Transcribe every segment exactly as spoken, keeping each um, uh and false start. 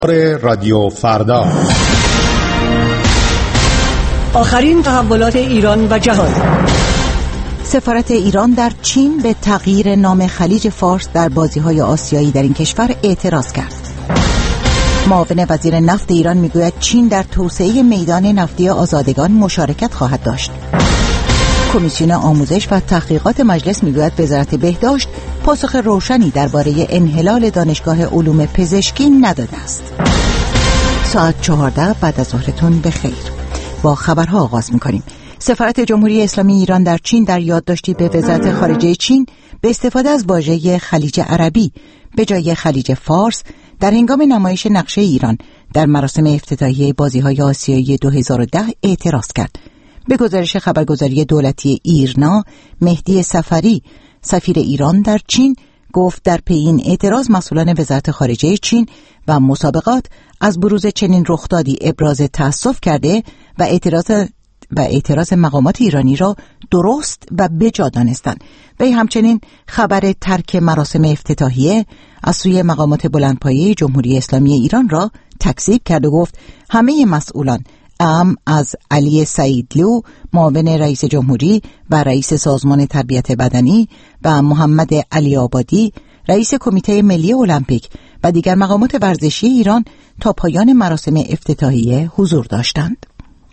رادیو فردا، آخرین تحولات ایران و جهان. سفارت ایران در چین به تغییر نام خلیج فارس در بازی‌های آسیایی در این کشور اعتراض کرد. معاون وزیر نفت ایران میگوید چین در توسعه میدان نفتی آزادگان مشارکت خواهد داشت. کمیسیون آموزش و تحقیقات مجلس میگوید وزارت بهداشت پاسخ روشنی درباره انحلال دانشگاه علوم پزشکی نداده است. ساعت چهارده بعد از ظهرتون بخیر. با خبرها آغاز می‌کنیم. سفارت جمهوری اسلامی ایران در چین در یادداشتی به وزارت خارجه چین به استفاده از واژه خلیج عربی به جای خلیج فارس در هنگام نمایش نقشه ایران در مراسم افتتاحیه بازی‌های آسیایی دو هزار و ده اعتراض کرد. به گزارش خبرگزاری دولتی ایرنا، مهدی سفری، سفیر ایران در چین، گفت در پی این اعتراض مسئولان وزارت خارجه چین و مسابقات از بروز چنین رخدادی ابراز تأسف کرده و اعتراض و اعتراض مقامات ایرانی را درست و بجا دانستند. وی همچنین خبر ترک مراسم افتتاحیه از سوی مقامات بلندپایه جمهوری اسلامی ایران را تکذیب کرد و گفت همه مسئولان ام از علی سعیدلو، معاون رئیس جمهوری و رئیس سازمان تربیت بدنی و محمد علی آبادی، رئیس کمیته ملی المپیک و دیگر مقامات ورزشی ایران تا پایان مراسم افتتاحیه حضور داشتند.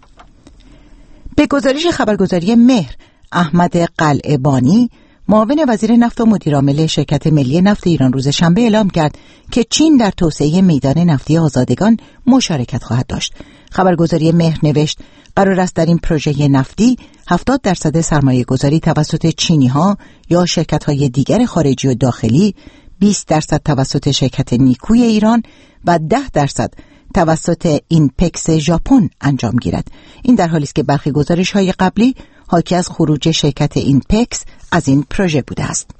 به گزارش خبرگزاری مهر، احمد قلعه‌بانی، معاون وزیر نفت و مدیرعامل شرکت ملی نفت ایران روز شنبه اعلام کرد که چین در توسعه میدان نفتی آزادگان مشارکت خواهد داشت. خبرگزاری مهر نوشت قرار است در این پروژه نفتی هفتاد درصد سرمایه گذاری توسط چینی ها یا شرکت های دیگر خارجی و داخلی، بیست درصد توسط شرکت نیکوی ایران و ده درصد توسط اینپکس ژاپن انجام گیرد. این در حالی است که برخی گزارش‌های قبلی حاکی از خروج شرکت اینپکس از این پروژه بوده است.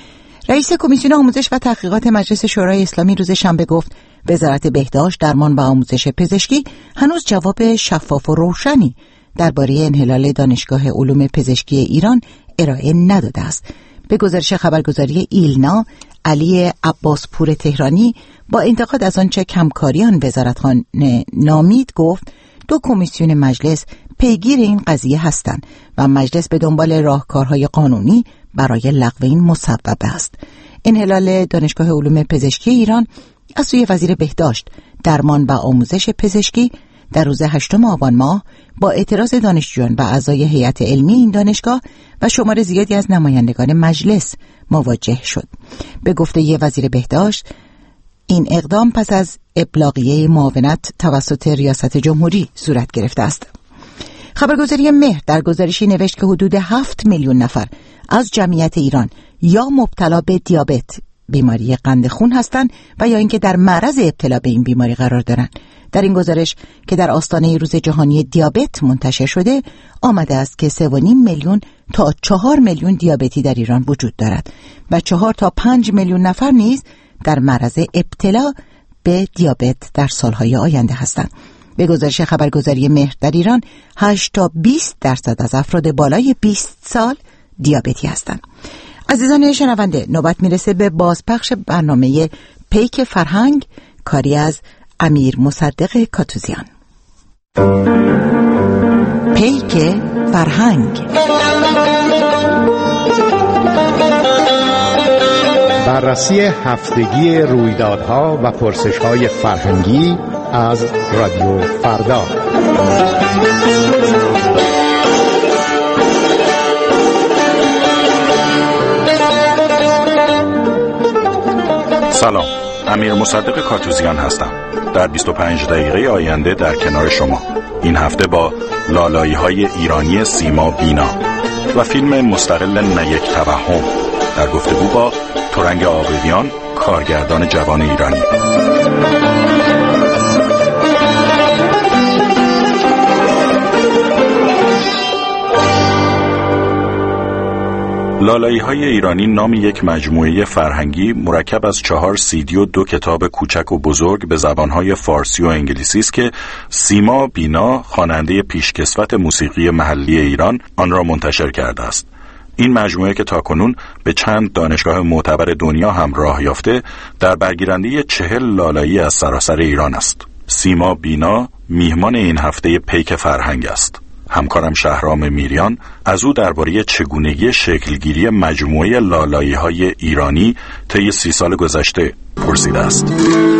رئیس کمیسیون آموزش و تحقیقات مجلس شورای اسلامی روز شنبه گفت وزارت بهداشت، درمان و آموزش پزشکی هنوز جواب شفاف و روشنی درباره انحلال دانشگاه علوم پزشکی ایران ارائه نداده است. به گزارش خبرگزاری ایلنا، علی عباسپور تهرانی با انتقاد از آنچه کمکاریان وزارتخانه نامید گفت دو کمیسیون مجلس پیگیر این قضیه هستند و مجلس به دنبال راهکارهای قانونی برای لغو این مصوبه است. انحلال دانشگاه علوم پزشکی ایران از سوی وزیر بهداشت، درمان و آموزش پزشکی در روز هشتم آبان ماه با اعتراض دانشجویان و اعضای هیئت علمی این دانشگاه و شمار زیادی از نمایندگان مجلس مواجه شد. به گفته وزیر بهداشت، این اقدام پس از ابلاغیه معاونت توسط ریاست جمهوری صورت گرفته است. خبرگزاری مهر در گزارشی نوشت که حدود هفت میلیون نفر از جمعیت ایران یا مبتلا به دیابت، بیماری قند خون هستند و یا اینکه در معرض ابتلا به این بیماری قرار دارند. در این گزارش که در آستانه روز جهانی دیابت منتشر شده آمده است که سه و نیم میلیون تا چهار میلیون دیابتی در ایران وجود دارد و چهار تا پنج میلیون نفر نیز در معرض ابتلا به دیابت در سالهای آینده هستند. به گزارش خبرگزاری مهر در ایران هشت تا بیست درصد از افراد بالای بیست سال دیابتی هستند. عزیزان شنونده، نوبت میرسه به بازپخش برنامه پیک فرهنگ، کاری از امیر مصدق کاتوزیان. پیک فرهنگ، بررسی هفتگی رویدادها و پرسش‌های فرهنگی از رادیو فردا. سلام، امیر مصدق کاتوزیان هستم. در بیست و پنج دقیقه آینده در کنار شما. این هفته با لالایی‌های ایرانی سیما بینا و فیلم مستقل نه یک توهم در گفتگو با ترنگ عابدیان، کارگردان جوان ایرانی. لالایی‌های ایرانی نام یک مجموعه فرهنگی مرکب از چهار سیدی و دو کتاب کوچک و بزرگ به زبانهای فارسی و انگلیسی است که سیما بینا، خواننده پیشکسوت موسیقی محلی ایران، آن را منتشر کرده است. این مجموعه که تاکنون به چند دانشگاه معتبر دنیا هم راه یافته، در برگیرنده چهل لالایی از سراسر ایران است. سیما بینا میهمان این هفته پیک فرهنگ است. همکارم شهرام میریان از او درباره چگونگی شکلگیری مجموعه لالایی‌های ایرانی طی سی سال گذشته پرسیده است.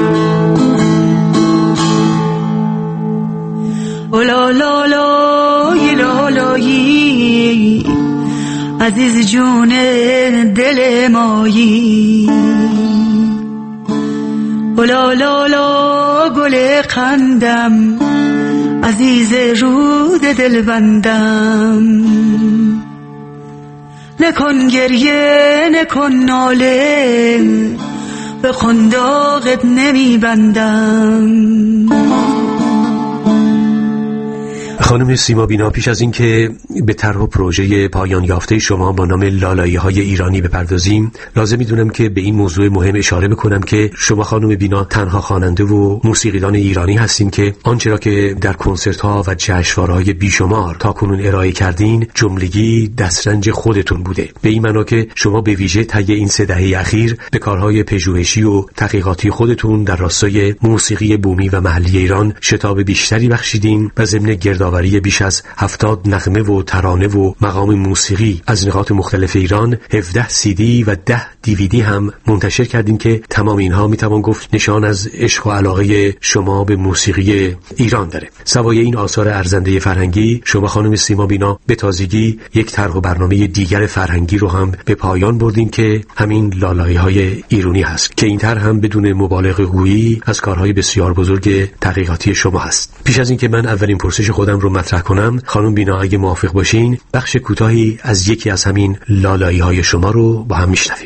لا لا لا لالایی عزیز جون دل مایی، لا لا لا گل قندم عزیز رود دل بندم، نکن گریه نکن ناله به قنداقت نمی بندم. خانم سیما بینا، پیش از این که به طرح و پروژه پایان یافته شما با نام لالایی‌های ایرانی بپردازیم، لازم می‌دونم که به این موضوع مهم اشاره بکنم که شما خانم بینا تنها خواننده و موسیقیدان ایرانی هستین که آنچه را که در کنسرت‌ها و جشنواره‌های بیشمار تاکنون ارائه کردین جملگی دسترنج خودتون بوده. به این معنا که شما به ویژه طی این سه دهه اخیر به کارهای پژوهشی و تحقیقاتی خودتون در راستای موسیقی بومی و محلی ایران شتاب بیشتری بخشیدین و ضمن گردآوری بیش از هفتاد نغمه و ترانه و مقام موسیقی از نقاط مختلف ایران هفده سی دی و ده دیویدی هم منتشر کردیم که تمام اینها میتوان گفت نشان از عشق و علاقه شما به موسیقی ایران داره. سوای این آثار ارزنده فرهنگی، شما خانم سیما بینا به تازگی یک طرح و برنامه دیگر فرهنگی رو هم به پایان بردین که همین لالایی‌های ایرانی هست که این طرح هم بدون مبالغه گویی از کارهای بسیار بزرگ تحقیقاتی شما هست. پیش از اینکه من اولین پرسش خودم رو مطرح کنم، خانم بینا اگه موافق باشین بخش کوتاهی از یکی از همین لالایی‌های شما رو با هم میشنویم.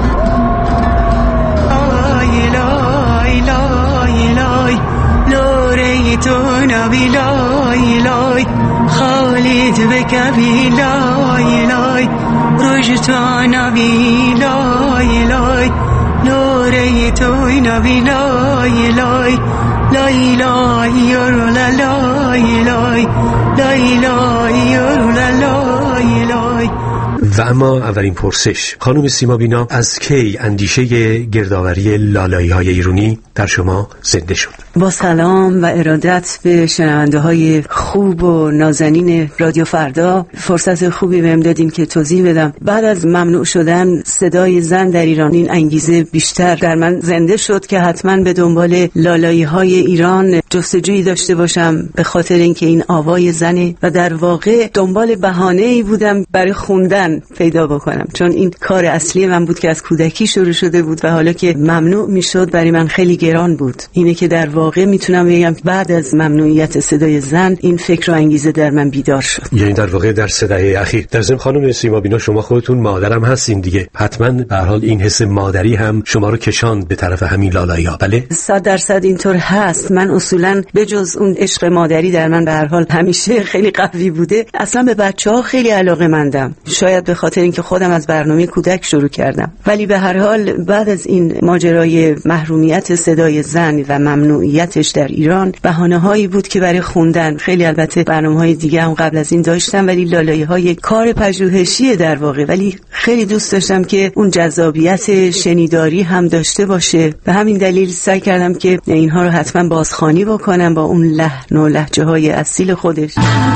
لای لای لای لای لوری تو نبی لای لای خالد بکبی لای لای روش تو نبی لای لای لوری تو نبی لای لای لای لای یورو لای لای لای لای یورو لای لای. و اما اولین پرسش، خانم سیما بینا، از کی اندیشه گردآوری لالایی‌های ایرانی در شما زنده شد؟ با سلام و ارادت به شنونده های خوب و نازنین رادیو فردا، فرصت خوبی بهم دادین که توضیح بدم. بعد از ممنوع شدن صدای زن در ایران، این انگیزه بیشتر در من زنده شد که حتما به دنبال لالایی‌های ایران جستجویی داشته باشم، به خاطر اینکه این آوای زنه و در واقع دنبال بهانه‌ای بودم برای خوندن پیدا بکنم، چون این کار اصلی من بود که از کودکی شروع شده بود و حالا که ممنوع میشد برای من خیلی گران بود. اینه که در واقع میتونم بگم بعد از ممنوعیت صدای زن این فکر و انگیزه در من بیدار شد. یعنی در واقع در سه دهه اخیر. در ضمن خانم سیما بینا، شما خودتون مادرم هستین دیگه، حتما به هر حال این حس مادری هم شما رو کشاند به طرف همین لالایی‌ها، بله؟ صد درصد اینطور هست. من اصولا به جز اون عشق مادری در من به هر حال همیشه خیلی قوی بوده. اصلا به بچه‌ها خیلی علاقه‌مندم، شاید به خاطر اینکه خودم از برنامه کودک شروع کردم، ولی به هر حال بعد از این ماجرای محرومیت صدای زن و ممنوعیتش در ایران، بهانه‌هایی بود که برای خوندن، خیلی البته برنامه‌های دیگه هم قبل از این داشتم، ولی لالایی‌های کار پژوهشی در واقع، ولی خیلی دوست داشتم که اون جذابیت شنیداری هم داشته باشه. به همین دلیل سعی کردم که اینها رو حتما بازخوانی بکنم با اون لحن و لهجه‌های اصیل خودش.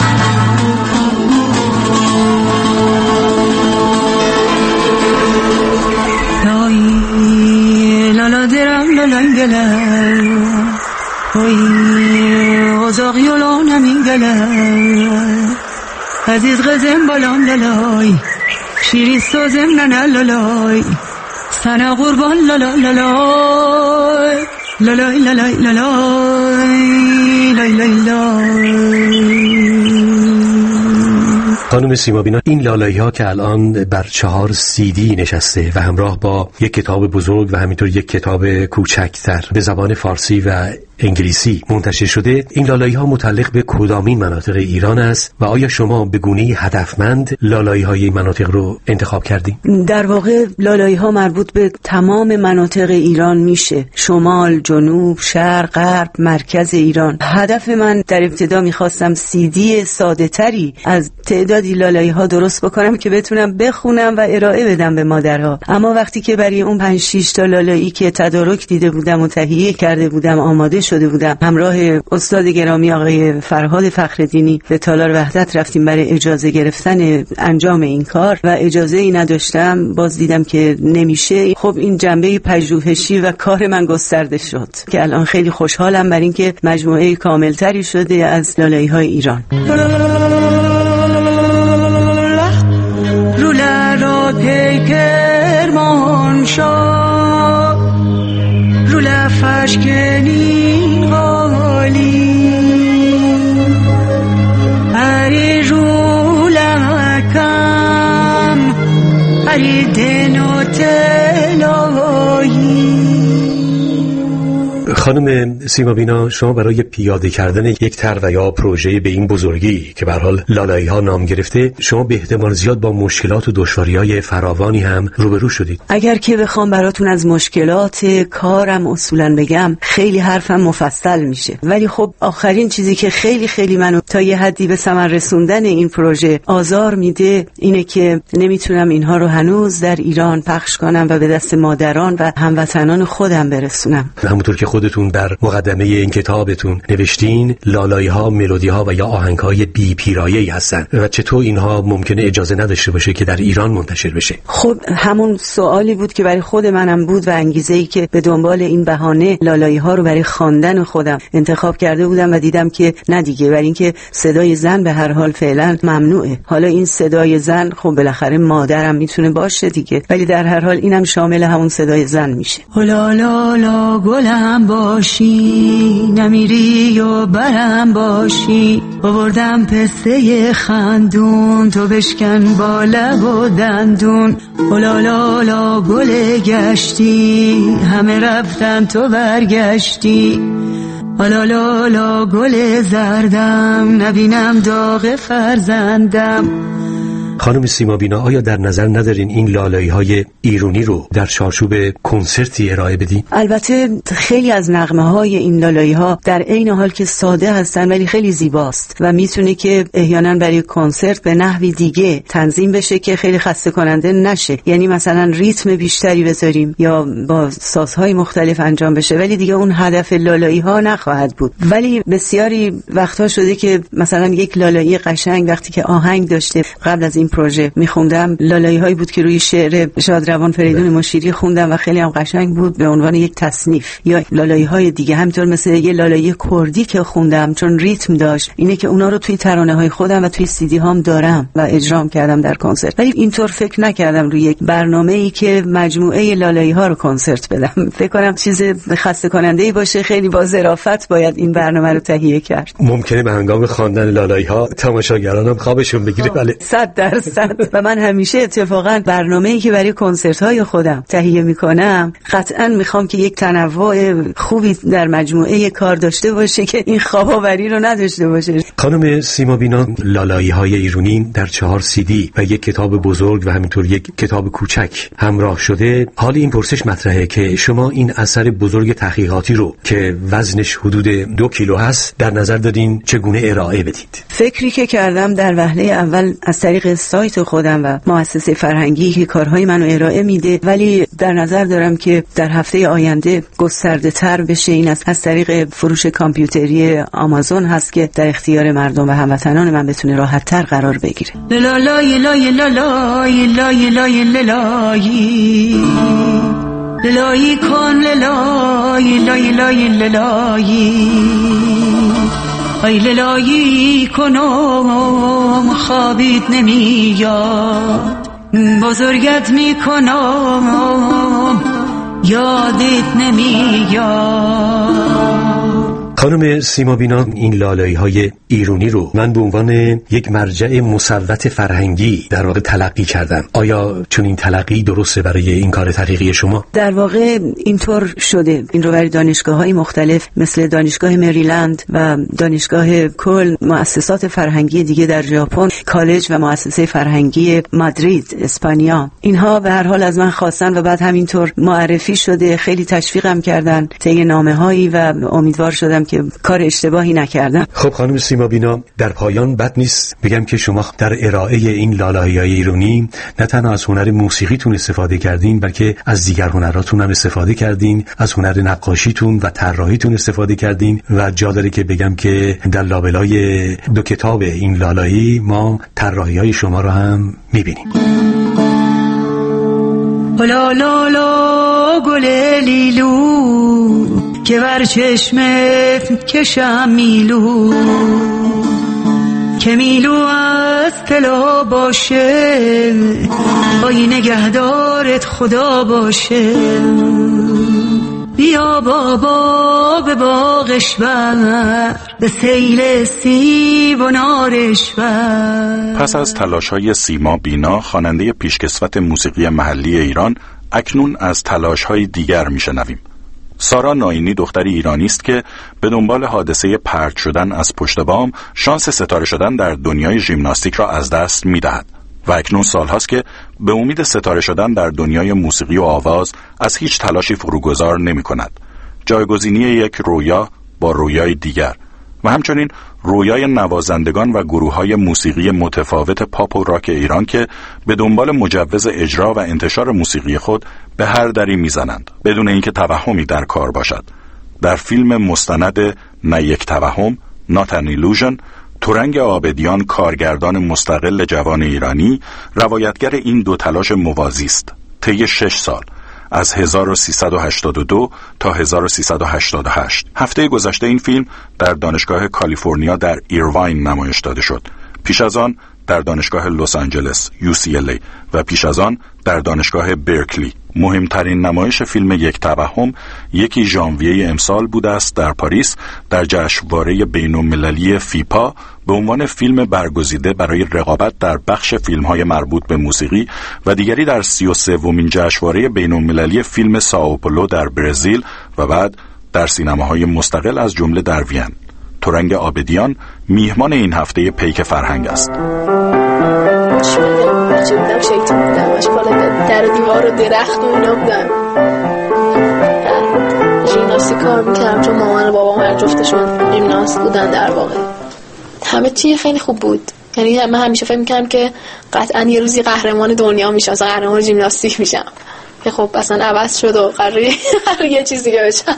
اوی اوزاقی اولا نمیگله عزیز غزم بالام لالای شیری سازم ننه لالای سنه قربان لالای لالای لالای لالای لالای لالای لالای. خانم سیما بینا، این لالایی‌ها که الان بر چهار سی دی نشسته و همراه با یک کتاب بزرگ و همینطور یک کتاب کوچکتر به زبان فارسی و انگلیسی منتشر شده، این لالایی ها متعلق به کدامین مناطق ایران است و آیا شما به گونه‌ای هدفمند لالایی های این مناطق رو انتخاب کردید؟ در واقع لالایی ها مربوط به تمام مناطق ایران میشه، شمال، جنوب، شرق، غرب، مرکز ایران. هدف من در ابتدا میخواستم سی دی ساده تری از تعدادی لالایی ها درست بکنم که بتونم بخونم و ارائه بدم به مادرها. اما وقتی که برای اون پنج شش تا لالایی که تدارک دیده بودم و تهیه کرده بودم آماده شده بودم، همراه استاد گرامی آقای فرهاد فخرالدینی به تالار وحدت رفتیم برای اجازه گرفتن انجام این کار و اجازه ای نداشتم. باز دیدم که نمیشه. خب این جنبه پژوهشی و کار من گسترده شد که الان خیلی خوشحالم بر این که مجموعه کاملتری شده از لالایی های ایران. روله را پیکرمان شا روله فشکنی غالی اری روله کم اری دنو تلایی. خانم سیما بینا، شما برای پیاده کردن یک طرح و یا پروژه به این بزرگی که به هر حال لالایی ها نام گرفته، شما به احتمال زیاد با مشکلات و دشواری‌های فراوانی هم روبرو شدید. اگر که بخوام براتون از مشکلات کارم اصولا بگم، خیلی حرفم مفصل میشه، ولی خب آخرین چیزی که خیلی خیلی منو تا یه حدی به ثمر رسوندن این پروژه آزار میده اینه که نمیتونم اینها رو هنوز در ایران پخش کنم و به دست مادران و هموطنان خودم برسونم. همونطور که خودتون در مقدمه این کتابتون نوشتین، لالایی ها ملودی ها و یا آهنگ های بی پیرایه‌ای هستن و چطور اینها ممکنه اجازه نداشته باشه که در ایران منتشر بشه؟ خب همون سوالی بود که برای خود منم بود و انگیزه‌ای که به دنبال این بهانه لالایی ها رو برای خواندن خودم انتخاب کرده بودم و دیدم که نه دیگه، برای اینکه صدای زن به هر حال فعلا ممنوعه. حالا این صدای زن خب بالاخره مادرم میتونه باشه دیگه، ولی در هر حال اینم شامل همون صدای زن میشه. لا لا لا گلم باشی نمیری و برم باشی، آوردم پسته خندون تو بشکن با لب و دندون. لا لا لا گل گشتی همه رفتن تو برگشتی، لا لا لا گل زردم نبینم داغ فرزندم. خانم سیما بینا، آیا در نظر ندارین این لالایی های ایرانی رو در چارچوب کنسرتی ارائه بدین؟ البته خیلی از نغمه های این لالایی ها در عین حال که ساده هستن ولی خیلی زیباست و میتونه که احیانا برای کنسرت به نحوی دیگه تنظیم بشه که خیلی خسته کننده نشه. یعنی مثلا ریتم بیشتری بذاریم یا با سازهای مختلف انجام بشه، ولی دیگه اون هدف لالایی ها نخواهد بود. ولی بسیاری وقتها شده که مثلا یک لالایی قشنگ وقتی که آهنگ داشته، قبل از این پروژه میخوندم لالایی هایی بود که روی شعر شادروان فریدون مشیری خوندم و خیلی هم قشنگ بود به عنوان یک تصنیف. یا لالایی های دیگه همینطور مثل یه لالایی کردی که خوندم چون ریتم داشت، اینه که اونا رو توی ترانه های خودم و توی سی دی هام دارم و اجرام کردم در کنسرت. ولی اینطور فکر نکردم روی یک برنامه‌ای که مجموعه لالایی ها رو کنسرت بدم. فکر کنم چیز خسته کننده‌ای باشه، خیلی با ظرافت باید این برنامه رو تهیه کرد. ممکنه به هنگام خواندن لالایی ها تماشاگرانم خوابشون بگیره. بله صد درصد. و من همیشه اتفاقا برنامه‌ای که برای کنسرت‌های خودم تهیه می‌کنم قطعاً می‌خوام که یک تنوع خوبی در مجموعه کار داشته باشه که این خواب‌آوری رو نداشته باشه. خانم سیما بینا، لالایی‌های ایرانی در چهار سی دی و یک کتاب بزرگ و همینطور یک کتاب کوچک همراه شده. حال این پرسش مطرحه که شما این اثر بزرگ تحقیقاتی رو که وزنش حدود دو کیلو هست در نظر دارین چگونه ارائه بدید؟ فکری که کردم در وهله اول از طریق سایت خودم و مؤسسه فرهنگی که کارهای منو ارائه میده، ولی در نظر دارم که در هفته آینده گسترده تر بشه. این از, از طریق فروش کامپیوتری آمازون هست که در اختیار مردم و هموطنان من بتونه راحت تر قرار بگیره. لالای لای لالای لای لای لالای لالای کن لالای لای لای لالای ای لالایی کنم خوابیت نمیاد، بزرگت میکنم یادت نمیاد. خانم سیما بینا، این لالایی های ایرانی رو من به عنوان یک مرجع مصوت فرهنگی در واقع تلقی کردم. آیا چون این تلقی درسته برای این کار تحقیقی شما؟ در واقع اینطور شده. این رو برای دانشگاه‌های مختلف مثل دانشگاه مریلند و دانشگاه کل، مؤسسات فرهنگی دیگه در ژاپن، کالج و مؤسسه فرهنگی مادرید اسپانیا، اینها به هر حال از من خواستن و بعد همینطور معرفی شده. خیلی تشویقم کردن طی نامه‌هایی و امیدوار شدم که کار اشتباهی نکردم. خب خانم سیما بینا، در پایان بد نیست بگم که شما در ارائه این لالایی‌های ایرانی نه تنها از هنر موسیقیتون استفاده کردین، بلکه از دیگر هنراتون هم استفاده کردین، از هنر نقاشیتون و طراحیتون استفاده کردین و جا داره که بگم که در لابلای دو کتاب این لالایی ما طراحی‌های شما رو هم می‌بینیم. لا لا لا گل لیلو که بر چشمت کشم میلو، که میلو از طلا باشه، بای نگهدارت خدا باشه. بیا بابا به باغش بر، به سیل سیب و نارش بر. پس از تلاش‌های سیما بینا، خواننده پیشکسوت موسیقی محلی ایران، اکنون از تلاش‌های دیگر میشنویم. سارا ناینی دختری ایرانی است که به دنبال حادثه پرت شدن از پشت بام، شانس ستاره شدن در دنیای ژیمناستیک را از دست می‌دهد و اکنون سال‌هاست که به امید ستاره شدن در دنیای موسیقی و آواز از هیچ تلاشی فروگذار نمی‌کند. جایگزینی یک رویا با رویای دیگر و همچنین رویای نوازندگان و گروه‌های موسیقی متفاوت پاپ و راک ایران که به دنبال مجوز اجرا و انتشار موسیقی خود به هر دری میزنند بدون اینکه توهمی در کار باشد. در فیلم مستند نه یک توهم، Not an Illusion، ترنگ عابدیان، کارگردان مستقل جوان ایرانی، روایتگر این دو تلاش موازی است. طی شش سال از هزار و سیصد و هشتاد و دو تا هزار و سیصد و هشتاد و هشت. هفته گذشته این فیلم در دانشگاه کالیفرنیا در ایرواین نمایش داده شد. پیش از آن در دانشگاه لس آنجلس یو سی ال ای و پیش از آن در دانشگاه برکلی. مهمترین نمایش فیلم یک توهم یکی ژانویه امسال بوده است در پاریس در جشنواره بین‌المللی فیپا به عنوان فیلم برگزیده برای رقابت در بخش فیلم‌های مربوط به موسیقی و دیگری در سی و سومین جشنواره بین‌المللی فیلم سائوپولو در برزیل و بعد در سینماهای مستقل از جمله در وین. ترنگ عابدیان میهمان این هفته پیک فرهنگ است. چه بودم شیطون بودم باش بالا در دیوار و درخت و اینا بودم. ژیمناستیک کار میکردم چون مامان و بابام هر جفتشون ژیمناست بودن. در واقع همه چی خیلی خوب بود. یعنی من همیشه فکر میکردم که قطعا یه روزی قهرمان دنیا میشم، مثلا قهرمان ژیمناستیک میشم، که خب اصلا عوض شد و قراره یه چیز دیگه بشم.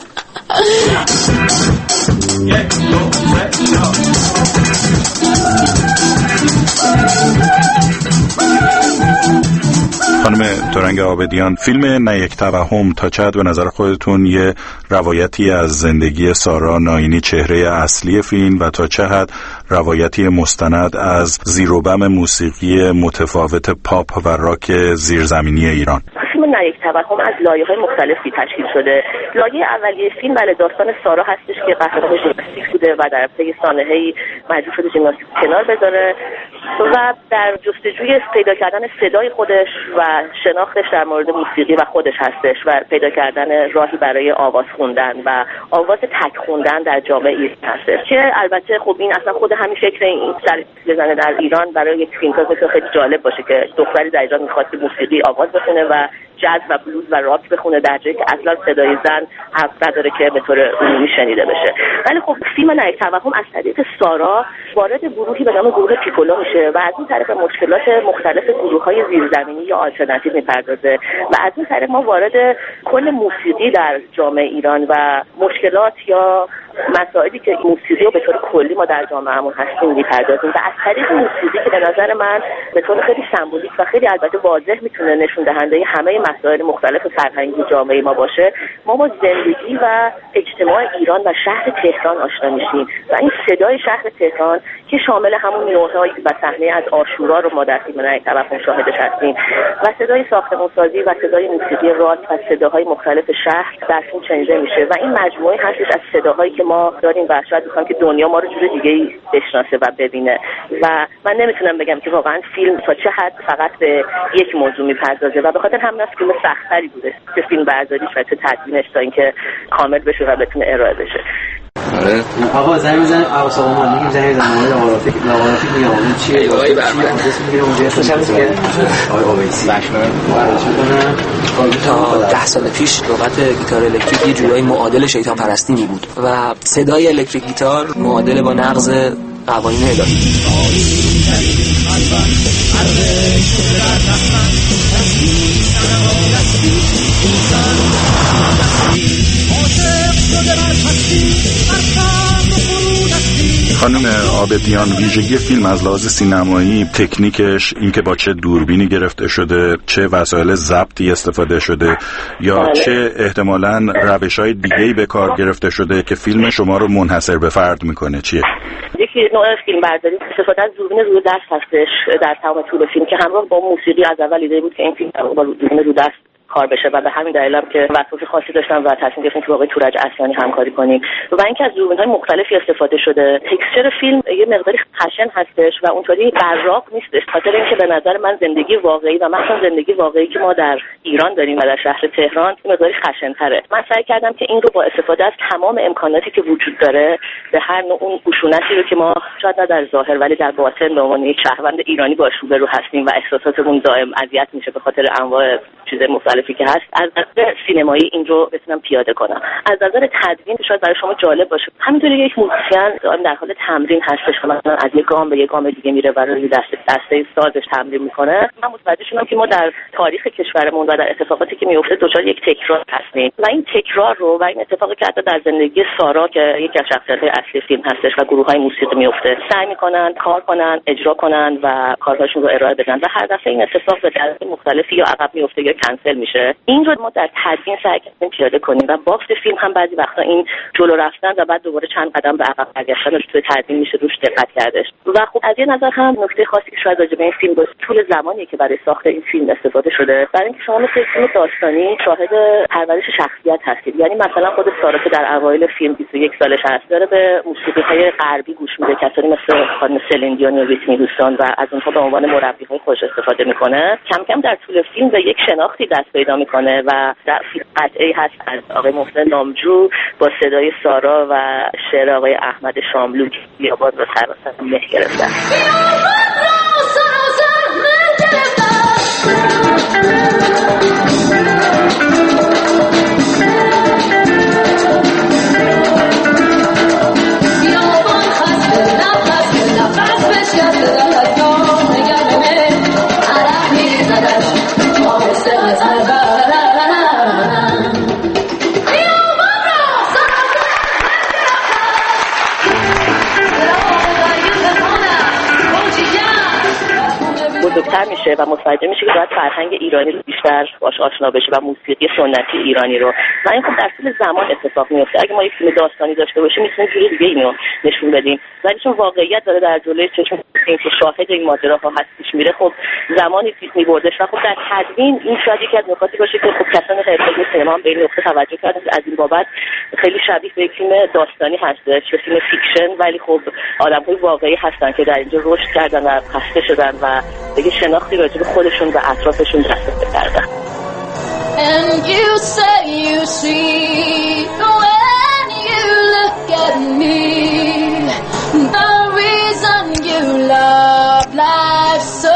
خانم ترنگ عابدیان، فیلم نه یک توهم تا چه حد به نظر خودتون یه روایتی از زندگی سارا ناینی چهره اصلی فیلم و تا چه حد روایتی مستند از زیر و بم موسیقی متفاوت پاپ و راک زیرزمینی ایران؟ فیلم نه یک توهم از لایه‌های مختلفی تشکیل شده. لایه اولیه فیلم بله داستان سارا هستش که قهرمان ژیمناستیک بوده و در طی سانحه‌ای مجبور شده ژیمناستیک کنار بذاره و در جستجوی پیدا کردن صدای خودش و شناختش در مورد موسیقی و خودش هستش و پیدا کردن راهی برای آواز خوندن و آواز تک خوندن در جامعه ایران هستش که البته خب این اصلا خود همین فکر این سر بزنه در ایران برای یک فیلمساز خیلی جالب باشه که دختری در ایران میخواد که موسیقی آواز بخونه و جاز و بلوز و راک بخونه در جایی که اصلا صدای زن حق نداره که به طور عمومی شنیده بشه. ولی خب فیلم نه یک توهم از طریق سارا وارد گروهی به نام گروه پیکولو میشه و از این طریق مشکلات مختلف گروه‌های زیرزمینی یا آلترناتیو میپردازه و از این طریق ما وارد کل موسیقی در جامعه ایران و مشکلات یا مسائلی که موسیقی رو به طور کلی ما در جامعهمون هستیم میپردازیم و از طریق موسیقی که به نظر من به طور خیلی سمبولیک و خیلی البته واضح میتونه نشون دهنده همه مسائل مختلف فرهنگی جامعه ما باشه، ما با زندگی و اجتماع ایران و شهر تهران آشنا میشیم و این صدای شهر تهران که شامل همون نوت‌های و صحنه از عاشورا رو ما در فیلم نه یک توهم شاهدش هستیم و صدای ساختمان‌سازی و صدای موسیقی راک و صداهای مختلف شهر در فیلم شنیده میشه و این مجموعه هستش از صداهایی که که ما داریم و شاید میخوام که دنیا ما رو جور دیگه‌ای بشناسه و ببینه و من نمیتونم بگم که واقعا فیلم تا چه حد فقط به یک موضوع میپردازه و به خاطر همین است فیلم سخت‌تری بوده که فیلم برداریش و چه تدوینش تا اینکه کامل بشه و بتونه ارائه بشه. آره آقا زنگ میزنیم آقا ما میگیم زنگ میزنیم لاوارافیک لاوارافیک میگم چیه آقای برمن اسم میگیره اونجا خوشم میگه آقای اویسی بشمن تا ده سال پیش لغت گیتار الکتریک یه جورایی معادل شیطان پرستی می بود و صدای الکتریک گیتار معادل با نقض قوانین الهی. خانم عابدیان، ویژگی فیلم از لحاظ سینمایی، تکنیکش، اینکه با چه دوربینی گرفته شده، چه وسایل ضبطی استفاده شده یا بله. چه احتمالاً روش‌های دیگه‌ای به کار گرفته شده که فیلم شما رو منحصر به فرد میکنه چیه؟ یکی نوع فیلم برداری استفاده از دوربین رو دست هستش در تمام طول فیلم که همراه با موسیقی از اول ایده بود که این فیلم با دوربین رو دست کار بشه و به همین دلیل هم که وسایل خاصی داشتن و تصمیم گرفتیم که با آقای تورج اصلانی همکاری کنیم و اینکه از دوربین‌های مختلفی استفاده شده. تکسچر فیلم یه مقداری خشن هستش و اونطوری براق نیستش، خاطر اینکه به نظر من زندگی واقعی و مثلا زندگی واقعی که ما در ایران داریم و در شهر تهران مقداری خشن‌تره. من سعی کردم که این رو با استفاده از تمام امکاناتی که وجود داره به هر نوع اون خشونتی رو که ما شاید نه در ظاهر ولی در باطن به عنوان یک شهروند ایرانی باش روبرو هستیم و احساساتمون دائم اذیت میشه به خاطر انواع چیزای مختلفی که هست، از نظر سینمایی این رو بتونم پیاده کنم. از نظر تدوین شاید برای شما جالب باشه، همینطوری یک موزیسین در حال تمرین هستش که مثلا از یک گام به یک گام دیگه میره و روی دسته دسته سازش تمرین میکنه. من متوجه شدم که ما در تاریخ کشورمون و در اتفاقاتی که میفته دچار یک تکرار هستیم و این تکرار رو و این اتفاقی که حتی در زندگی سارا که یکی از شخصیت‌های اصلی فیلم هستش و گروه‌های موسیقی میفته سعی میکنن کار کنن، اجرا کنن و کارهاشون رو ارائه بدن و هر دفعه این اتفاق به دلیل مختلفی یا عقب میفته یا کنسل میشه. این رو ما در تدوین سعی کردیم پیاده کنیم و بافت فیلم هم بعضی وقتا این جلو رفتن و بعد دوباره چند قدم به عقب برگشتن رو توی تدوین میشه روش دقت کردش و خب از یه نظر هم نکته خاصی که شاید راجع به این فیلم باشه طول زمانی که برای ساخت این فیلم استفاده شده، برای اینکه شما مثل فیلم داستانی شاهد پرورش شخصیت هستید. یعنی مثلا خود سارا که در اوایل فیلم بیست و یک سالش هست داره به موسیقی‌های غربی گوش میده، کسانی مثل خانم سلین دیون و ویتنی هیوستون و از اونها به عنوان مربی‌های خودش استفاده میکنه. کم کم در طول فیلم به یک شناختی دست پیدا میکنه و در فیلم قطعی هست از آقای محسن نامجو با صدای سارا و شعر آقای احمد شاملو که بیابان رو سراسر مه گرفتن. بزرگتر میشه و متوجه میشه که باید فرهنگ ایرانی رو بیشتر باش آشنا بشه و موسیقی سنتی ایرانی رو و این خب در طول زمان اتفاق میفته. اگه ما یک فیلم داستانی داشته باشیم میتونیم جوری دیگه اینو نشون بدیم، ولی چون واقعیت داره در جلوی چشم که شاهد این ماجراها هست پیش میره، خب زمانی پیش میبردش و خب در تدوین این شاید یکی از نکاتی باشه که خب کسان حرفه‌ای سینما به این نکته توجه کردن از این بابت خیلی شبیه به یک فیلم داستانی هستش، به فیلم فیکشن، ولی خب آدم‌های واقعی هستن که در اینجا رشد کردن و خسته شدن و دیگه شناختی راجع به خودشون و اطرافشون دست پیدا کردن. And you say you see when you look at me the reason you love life so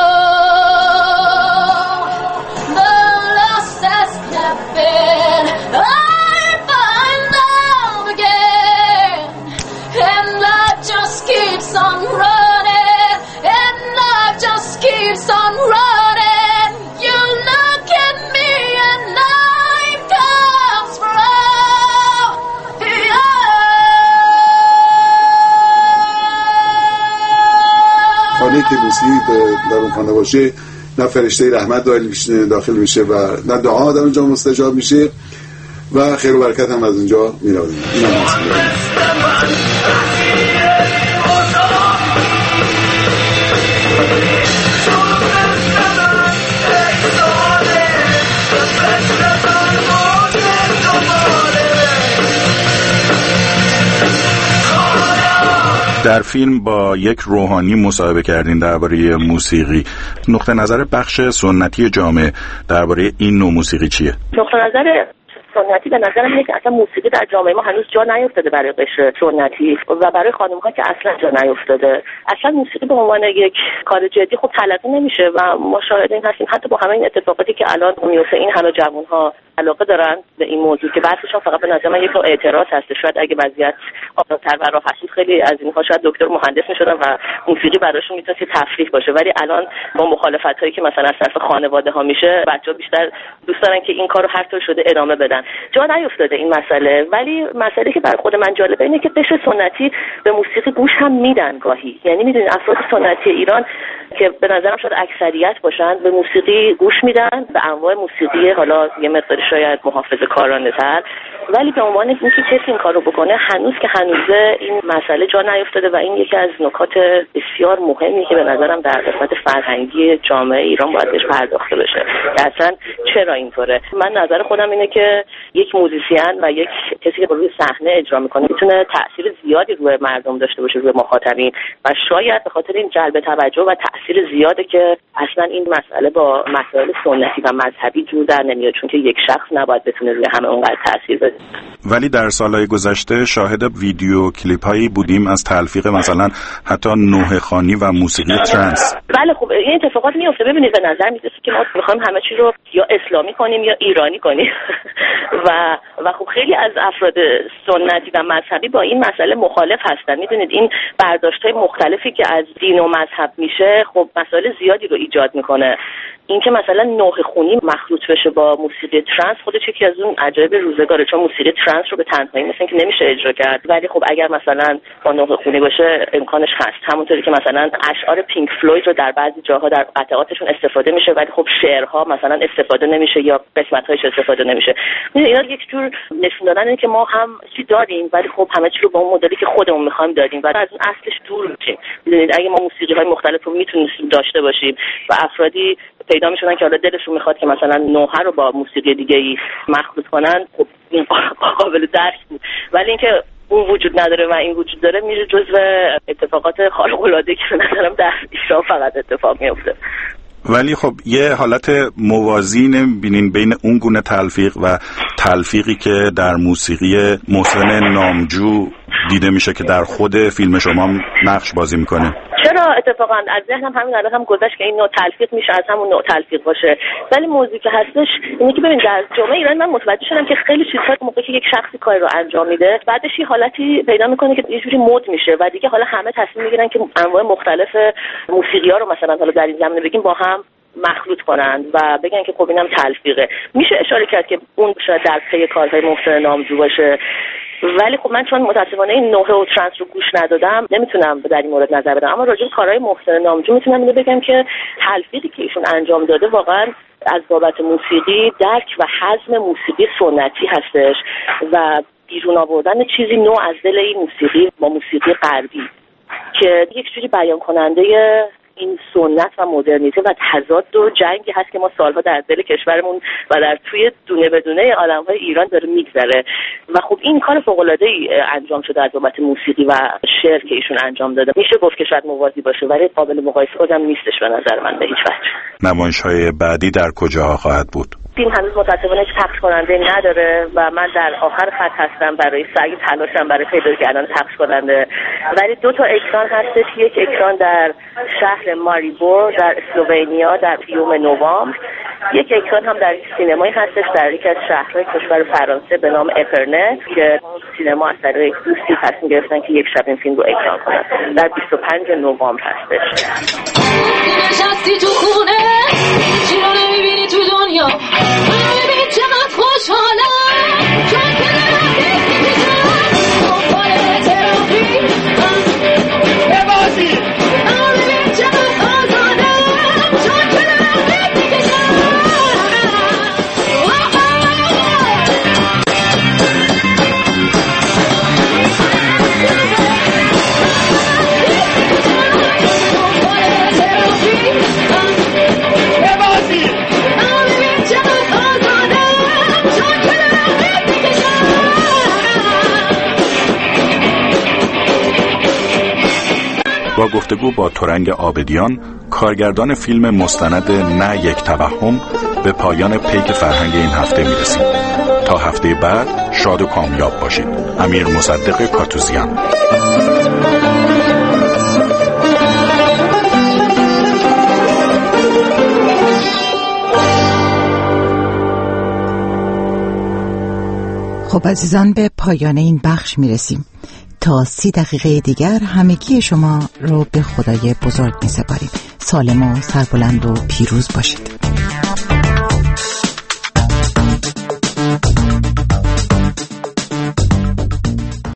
the lost has happened I find love again and life just keeps on running and life just keeps on running you look at me and life comes from خانه که موسیقی در اون خانه باشه نه فرشته رحمت داخل میشه و نه دعا در اونجا مستجاب میشه و خیر و برکت هم از اونجا میاد. این هم در فیلم با یک روحانی مصاحبه کردین درباره موسیقی. نقطه نظر بخش سنتی جامعه درباره این نوع موسیقی چیه؟ نقطه نظر سنتی به نظرم اینه که اصلا موسیقی در جامعه ما هنوز جا نیفتاده برای قشر سنتی و برای خانم‌ها که اصلا جا نیفتاده. اصلا موسیقی به عنوان یک کار جدی خب تلقی نمیشه و ما شاهد این هستیم حتی با همه این اتفاقاتی که الان میفته این همه جوان‌ها علاقه دارن به این موضوع که بعضیشون فقط به نظر من یک نوع اعتراض هست. شاید اگه وضعیت آسان‌تر و راحت خیلی از اینها شاید دکتر مهندس می‌شدن و موسیقی براشون میتونه تفریح باشه، ولی الان با مخالفتایی که مثلا از طرف خانواده‌ها میشه بچه‌ها بیشتر دوست دارن که این کارو هر طور شده ادامه بدن. جا نیفتاده این مسئله، ولی مسئله که برای خود من جالبه اینه که قشر سنتی به موسیقی گوش هم میدن گاهی. یعنی میدونید افراد سنتی ایران که به نظرم شاید اکثریت باشن به موسیقی گوش میدن، به انواع موسیقی حالا یه مقدار شاید محافظه‌کارانه‌تر، ولی به عنوان اینکه کسی این کارو بکنه هنوز که هنوزه این مسئله جا نیفتاده و این یکی از نکات بسیار مهمی که به نظرم در قسمت فرهنگی جامعه ایران باید بهش پرداخته بشه. اصلا چرا اینطوره؟ من نظر خودم اینه که یک موزیسین و یک کسی که روی صحنه اجرا میکنه میتونه تأثیر زیادی روی مردم داشته باشه، روی مخاطبین، و شاید به خاطر این جلب توجه و تأثیر زیاده که اصلا این مسئله با مسائل سنتی و مذهبی جور در نمیاد، چون که یک شخص نباید بتونه روی همه اونقدر تأثیر بذاره. ولی در سالهای گذشته شاهد ویدیو کلیپ هایی بودیم از تلفیق مثلا حتی نوحه خوانی و موسیقی ترنس. بله خب این اتفاقات میفته. ببینید به نظر میاد که ما میخوایم همه چی رو یا اسلامی کنیم یا ایرانی کنیم و و خب خیلی از افراد سنتی و مذهبی با این مسئله مخالف هستن. میدونید این برداشت‌های مختلفی که از دین و مذهب میشه خب مسائل زیادی رو ایجاد میکنه. اینکه مثلا نوحه خونی مخلوط بشه با موسیقی ترنس خودش یکی از اون عجایب روزگاره، چون موسیقی ترنس رو به تنهایی مثلا که نمیشه اجرا کرد، ولی خب اگر مثلا با نوحه خونی باشه امکانش هست. همونطوری که مثلا اشعار پینک فلوید رو در بعضی جاها در قطعاتشون استفاده میشه ولی خب شعرها مثلا استفاده نمیشه یا قسمت‌هاش استفاده نمیشه. اینا یک جور نشون دادن اینه که ما هم چی داریم ولی خب همه چی رو با اون مدلی که خودمون می‌خوایم داریم و از اون اصلش دور میشیم. می‌دونید اگه ما موسیقی‌های مختلف رو میتونیم داشته باشیم و افرادی پیدا میشدن که حالا دلشون میخواد که مثلا نوحه رو با موسیقی دیگه‌ای مخلوط کنن، خب این قابل درک بود. ولی اینکه اون وجود نداره و این وجود داره میشه جزو اتفاقات خارق‌العاده که مثلا در ایران فقط اتفاق میفته. ولی خب یه حالت موازی نمی‌بینین بین اون گونه تلفیق و تلفیقی که در موسیقی محسن نامجو دیده میشه که در خود فیلم شما نقش بازی میکنه؟ چرا اتفاقا از ذهنم همین الان هم گذشت که این نوع تلفیق میشه از همون نوع تلفیق باشه، ولی موضوعی که هستش اینه که ببین در جامعه ایران من متوجه شدم که خیلی چیزها موقعی که یک شخصی کاری رو انجام میده بعدش یه حالتی پیدا میکنه که یه جوری مد میشه و دیگه حالا همه تصمیم میگیرن که انواع مختلف موسیقی‌ها رو مثلا حالا در این زمینه بگیم با هم مخلوط کنند و بگن که خب اینم تلفیقه. میشه اشاره کرد که اون شاید در پی کارهای محسن نامجو باشه، ولی خب من چون متاسفانه این نوحه و ترنس رو گوش ندادم نمیتونم در این مورد نظر بدم، اما راجع به کارهای محسن نامجو میتونم اینو بگم که تلفیقی که ایشون انجام داده واقعا از بابت موسیقی درک و هضم موسیقی سنتی هستش و بیرون آوردن چیزی نو از دل این موسیقی با موسیقی غربی که یک جوری بیان کننده این سنت و مدرنیته و تضاد و جنگی هست که ما سالها در دل کشورمون و در توی دونه بدونه عالم‌های ایران داره میگذره و خب این کار فوق‌العاده‌ای انجام شده از بابت موسیقی و شعر که ایشون انجام داده. میشه گفت که شاید موازی باشه ولی قابل مقایسه آدم نیستش به نظر من به هیچ وجه. نمایش‌های بعدی در کجاها خواهد بود؟ فیلم هنوز متاسفانه هیچ پخش کننده نداره و من در آخر خط هستم برای سعی تلاشم برای پیدا کردن پخش کننده، ولی دو تا اکران هستش. یک اکران در شهر ماریبور در اسلوونیا در یوم نوامبر، یک اکران هم در سینمایی هستش در یک از شهرهای کشور فرانسه به نام اپرنه که سینما از طریق دوستی تصمیم گرفتن که یک شب این فیلم رو اکران کنن. در بیست و پنج نوامبر هستش. نشستی تو خونه چی رو نمیبینی تو دنیا، ببین چقدر خوشحالم چون که نرفتی میکشم دنبال ترافی ببازی، ببین چقدر آزادم چون که نرفتی میکشم. ببازی با گفتگو با ترنگ عابدیان، کارگردان فیلم مستند نه یک توهم، به پایان پیک فرهنگ این هفته میرسیم. تا هفته بعد شاد و کامیاب باشید. امیر مصدق کاتوزیان. خب عزیزان، به پایان این بخش میرسیم. تا سی دقیقه دیگر همگی شما رو به خدای بزرگ میسپاریم. سالم و سربلند و پیروز باشید.